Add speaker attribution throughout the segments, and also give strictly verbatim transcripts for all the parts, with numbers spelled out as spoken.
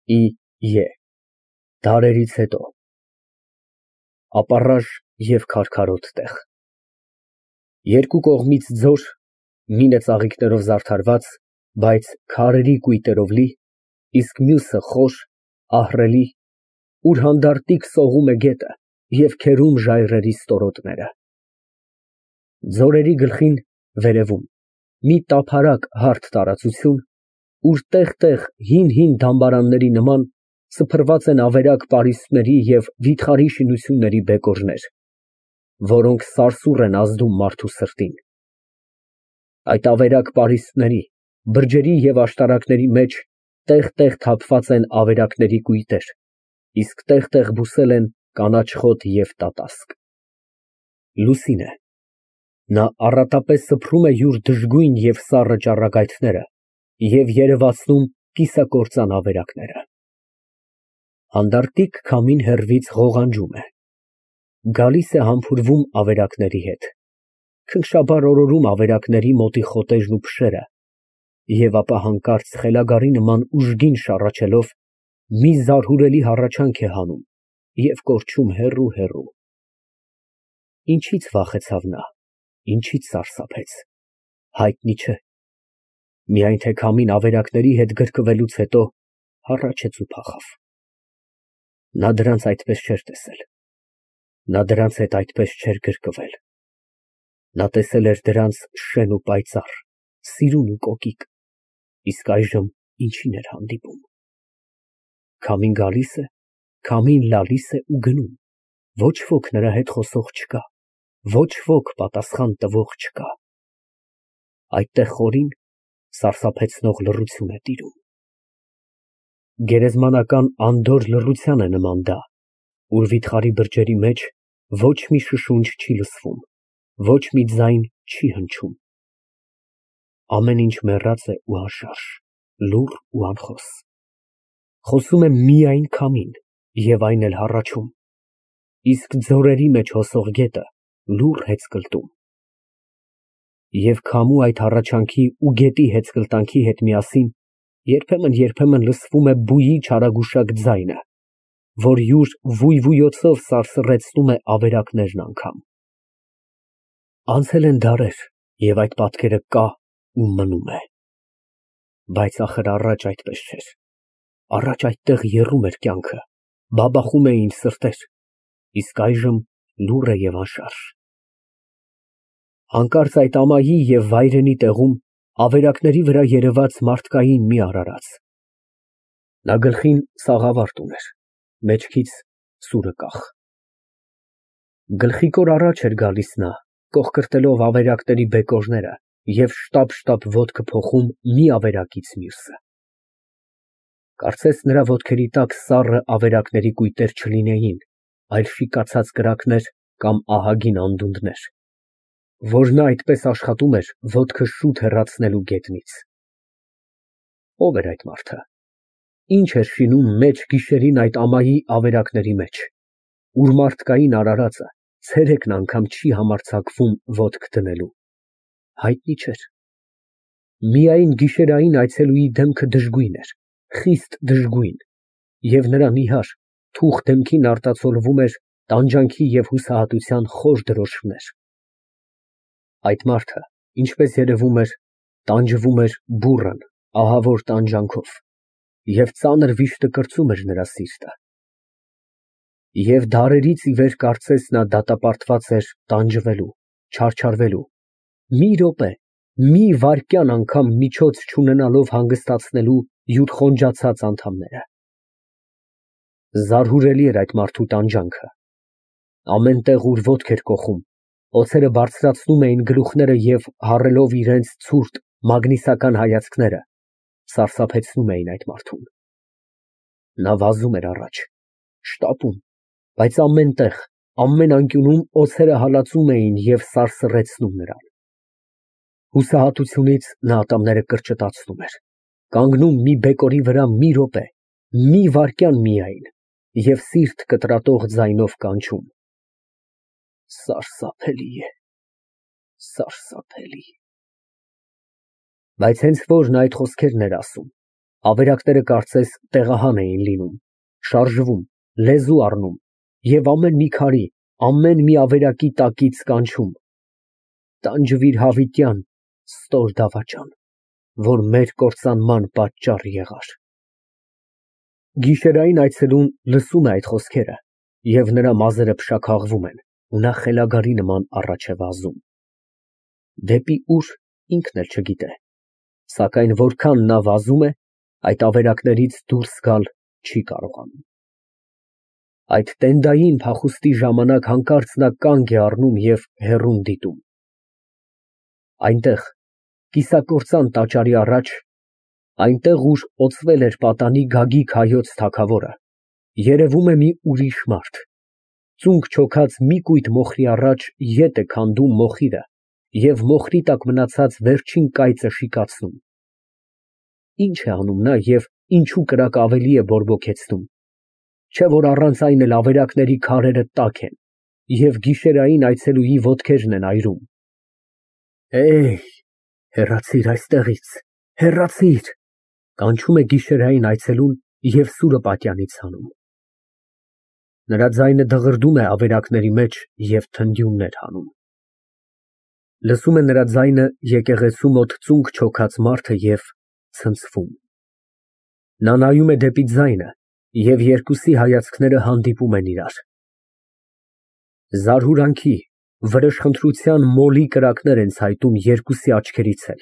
Speaker 1: ի է դարերից հետո ապառաժ և քարքարոտ տեղ երկու կողմից ձոր, մինը ծաղիկներով զարդարված, բայց քարերի կույտերով լի, իսկ մյուսը խոր, ահռելի, ուր հանդարտիկ սողում է գետը և քերում ժայռերի ստորոտները։ Ձորերի գլխին, վերևում, մի տափարակ հարթ տարածություն, ուր տեղ֊տեղ հին֊հին դամբարանների նման սփռված են ավերակ պարիսպների և վիթխարի շինությունների բեկորներ, որոնք սարսուռ են ազդում մարդու սրտին։ Այդ ավերակ պարիսպների, բրջերի և աշտարակների մեջ տեղ֊տեղ թափված են ավերակների կույտեր, իսկ տեղ֊տեղ բուսել են կանաչ խոտ և տատասկ։ Լուսին է, նա առատապես սփռում է յուր դժգույն և սառը ճառագայթները և երևացնում կիսակործան ավերակները։ Հանդարտիկ քամին հեռվից ղողանջում է, գալիս է համբուրվում ավերակների հետ, քնքշաբար օրորում ավերակների մոտի խոտերն ու փշերը և ապա հանկարծ խելագարի նման ուժգին շառաչելով, մի զարհուրելի հառաչանք է հանում և կորչում հեռու֊հեռու։ Ինչի՞ց վախեցավ նա, ինչի՞ց սարսափեց, հայտնի չէ, միայն թե քամին ավերակների հետ գրկվելուց հետո հառաչեց ու փախավ։ Նա դրանց այդպես չէր տեսել, նա դրանց հետ այդպես չէր գրկվել, նա տեսել էր դրանց շեն ու պայծառ, սիրուն ու կոկիկ, իսկ այժմ ինչի՞ն էր հանդիպում։ Քամին գալիս է, քամին լալիս է ու գնում, ոչ ոք նրա հետ խոսող չկա, ոչ ոք պատասխան տվող չկա։ Այդտեղ խորին, սարսափեցնող լռություն է տիրում։ Գերեզմանական անդորր լռության է նման դա, ուր վիթխարի բրջերի մեջ ոչ մի շշունչ չի լսվում, ոչ մի ձայն չի հնչում։ Ամեն ինչ մեռած է ու անշարժ, լուռ ու անխոս։ Խոսում է միայն քամին, և այն էլ հառաչում, իսկ ձորերի մեջ հոսող գետը լուռ հեծկլտում։ Եվ քամու այդ հառաչանքի ու գետի հեծկլտանքի հետ միասին երբեմն֊երբեմն լսվում է բուի չարագուշակ ձայնը, որ յուր վույվույոցով սարսռեցնում է ավերակներն անգամ։ Անցել են դարեր, և այդ պատկերը կա ու մնում է։ Բայց ախր առաջ այդպես չէր, առաջ այդտեղ եռում էր կյանքը, բաբախում էին սրտեր, իսկ այժմ լուռ է և անշարժ։ Հանկարծ այդ ամայի և վայրենի տեղում ավերակների վրա երևաց մարդկային մի արարած։ Նա գլխին սաղավարտ ուներ, մեջքից սուրը կախ։ Գլխիկոր առաջ էր գալիս նա, կոխկրտելով ավերակների բեկորները և շտապ֊շտապ ոտքը փոխում մի ավերակից մյուսը։ Կարծես նրա ոտքերի տակ սառը ավերակների կույտեր չլինեին, այլ շիկացած կրակներ կամ ահագին անդունդներ, որ նա այդպես աշխատում էր ոտքը շուտ հեռացնելու գետնից։ Ո՞վ էր այդ մարդը, ինչ էր շինում մեծ գիշերին այդ ամայի ավերակների մեջ, ուր մարդկային արարածը ցերեկն անգամ չի համարձակվում ոտք դնելու։ Հայտնի չէր։ Միայն գիշերային այցելուի դեմքը դժգույն էր, խիստ դժգույն, և նրա նիհար, թուխ դեմքին արտացոլվում էր տանջանքի և հուսահատության խոր դրոշմներ։ Այդ մարդը, ինչպես երևում էր, տանջվում էր բուռն, ահավոր տանջանքով, և ծանր վիշտը կրծում էր նրա սիրտը։ Եվ դարերից ի վեր կարծես նա դատապարտված էր տանջվելու, չարչարվելու, մի րոպե, մի վայրկյան անգամ միջոց չունենալով հանգստացնելու յուր խոնջացած անդամները։ Զարհուրելի էր այդ մարդու տանջանքը։ Ամեն տեղ, ուր ոտք էր կոխում, օձերը բարձրացնում էին գլուխները և, հառելով իրենց ցուրտ, մագնիսական հայացքները, սարսափեցնում էին այդ մարդուն։ Նա վազում էր առաջ, շտապում, բայց ամեն տեղ, ամեն անկյունում օձերը հալածում էին և սարսռեցնում նրան։ Հուսահատությունից նա ատամները կրճտացնում էր, կանգնում մի բեկորի վրա մի րոպե, մի վայրկյան միայն և սիրտ կտրատող ձայնով կանչում. «Սարսափելի է, սարսափելի»։ Բայց հենց որ նա այդ խոսքերն էր ասում, Ավերակները կարծես տեղահան էին լինում, շարժվում, լեզու առնում և ամեն մի քարի, ամեն մի ավերակի տակից կանչում. «Տանջվիր հավիտյան, ստոր դավաճան, որ մեր կործանման պատճառ եղար»։ Գիշերային այցելուն լսում է այդ խոսքերը և նրա մազերը փշաքաղվում են ու նա խելագարի նման առաջ է վազում։ Դեպի ուր, ինքն էլ չգիտե, սակայն որքան նա վազում է, այդ ավերակներից դուրս գալ չի կարողանում։ Այդ տենդային փախուստի ժամանակ հանկարծ նա կանգ է առնում և հեռուն դիտում։ Այնտեղ, կիսակործան տաճարի առաջ, այնտեղ, ուր օծվել էր պատանի Գագիկ հայոց թագավորը, երևում է մի ուրիշ մարդ, ծունկ չոքած մի կույտ մոխրի առաջ ետ է քանդում մոխիրը և մոխրի տակ մնացած վերջին կայծը շիկացնում։ Ինչ է անում նա և ինչու կրակը ավելի է բորբոքեցնում, չէ՞ որ առանց այն էլ ավերակների քարերը տաք են և գիշերային այցելուի ոտքերն են այրում։ «Էյ, հեռացիր այստեղից, հեռացիր», կանչում է գիշերային այցելուն և սուրը պատյանից հանում։ Նրա ձայնը դղրդում է ավերակների մեջ և թնդյուններ հանում։ Լսում է նրա ձայնը եկեղեցու մոտ ծունկ չոքած մարդը և ցնցվում։ Նա նայում է դեպի ձայնը և երկուսի հայացքները հանդիպում են իրար։ Զարհուրանքի, վրեժխնդրության մոլի կրակներ են ցայտում երկուսի աչքերից էլ։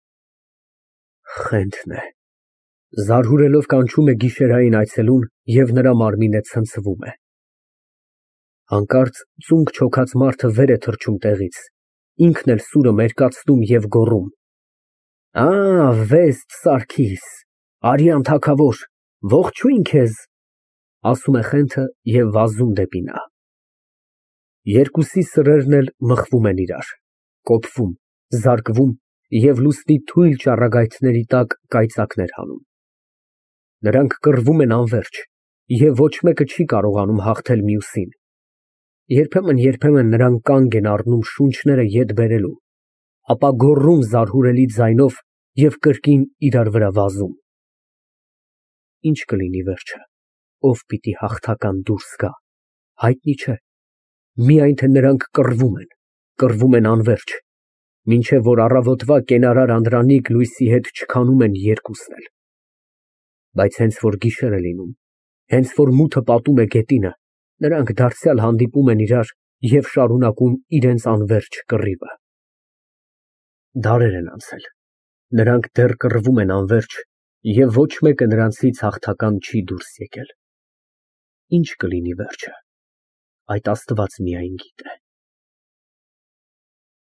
Speaker 1: Խենթն է, զարհուրելով կանչում է գիշերային այցելուն և նրա մարմինը ցնցվում է։ Հանկարծ ծունկ չոքած մարդը վեր է թռչում տեղից, ինքն էլ սուրը մերկացնում և գոռում. «Ա, Վեստ Սարգիս, արյան թագավոր, ողջույն քեզ», ասում է Խենթը և վազում դեպի նա։ Երկուսի սրերն էլ մխվում են իրար, կոփվում, զարկվում և լուսնի թույլ ճառագայթների տակ կայծակներ հանում։ Նրանք կռվում են անվերջ և ոչ մեկը չի կարողանում հաղթել մյուսին։ Երբեմն֊երբեմն նրանք կանգ են առնում շունչները ետ բերելու, ապա գոռում զարհուրելի ձայնով և կրկին իրար վրա վազում։ Ինչ կլինի վերջը, ով պիտի հաղթական դուրս գա, հայտնի չէ, միայն թե նրանք կռվում են, կռվում են անվերջ, մինչև որ առավոտվա կենարար անդրանիկ լույսի հետ չքանում են երկուսն էլ։ Բայց հենց որ գիշեր է լինում, հենց որ մութը պատում է գետինը, նրանք դարձյալ հանդիպում են իրար և շարունակում իրենց անվերջ կռիվը։ Դարեր են անցել, նրանք դեռ կռվում են անվերջ և ոչ մեկը նրանցից հաղթական չի դուրս եկել։ Ինչ կլինի վերջը, այդ Աստված միայն գիտե։